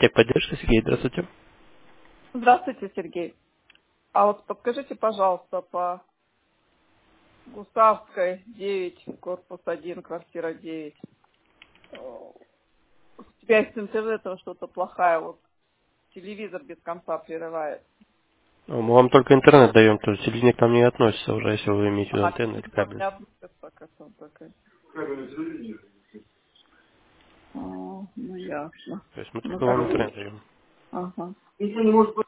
Техподдержка, Сергей, здравствуйте. Здравствуйте, Сергей. А вот подскажите, пожалуйста, по Гусавской 9, корпус 1, квартира 9. Связь с интернетом что-то плохая. Вот телевизор без конца прерывает. Мы вам только интернет даем, то есть телевидение к нам не относится уже, если вы имеете в виду Ага, антенны или телевизор кабель. не относится к этому только. Ну ясно. То есть мы Ну только как? вам интернет даем. Ага.